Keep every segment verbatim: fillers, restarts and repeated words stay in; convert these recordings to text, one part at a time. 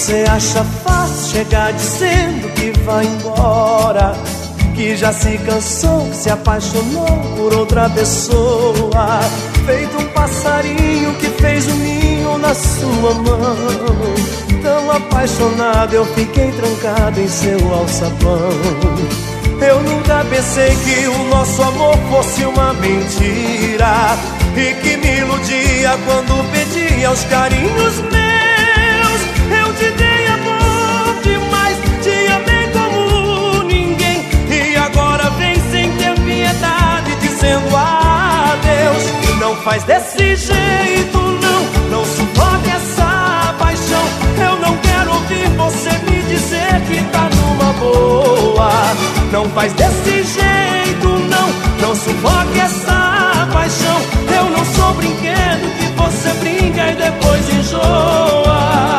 Você acha fácil chegar dizendo que vai embora, que já se cansou, que se apaixonou por outra pessoa, feito um passarinho que fez um ninho na sua mão. Tão apaixonado eu fiquei trancado em seu alçapão. Eu nunca pensei que o nosso amor fosse uma mentira, e que me iludia quando pedia os carinhos meus. Eu te dei amor demais, te amei como ninguém, e agora vem sem ter piedade dizendo adeus. Não faz desse jeito não, não suporte essa paixão. Eu não quero ouvir você me dizer que tá numa boa. Não faz desse jeito não, não sufoque essa paixão. Eu não sou brinquedo que você brinca e depois enjoa.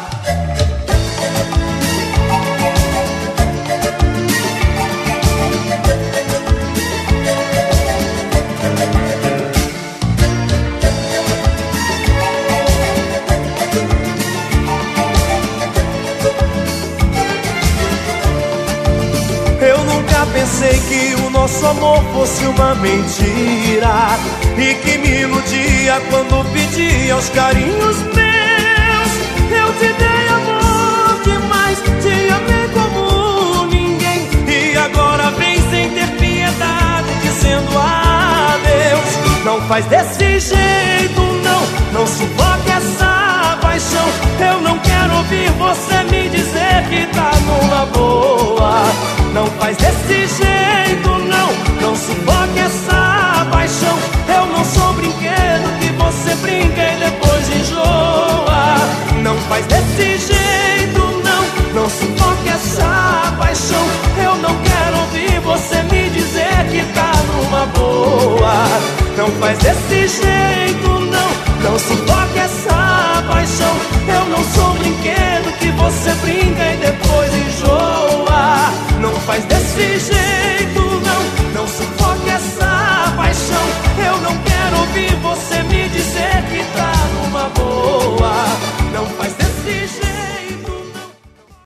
Pensei que o nosso amor fosse uma mentira, e que me iludia quando pedia os carinhos meus. Eu te dei amor demais, te amei como ninguém, e agora vem sem ter piedade dizendo adeus. Não faz desse jeito não, não sufoque essa paixão. Eu não quero ouvir você me dizer que tá numa boa. Não faz desse jeito não, não sufoque essa paixão. Eu não sou brinquedo que você brinca e depois enjoa. Não faz desse jeito não, não sufoque essa paixão. Eu não quero ouvir você me dizer que tá numa boa. Não faz desse jeito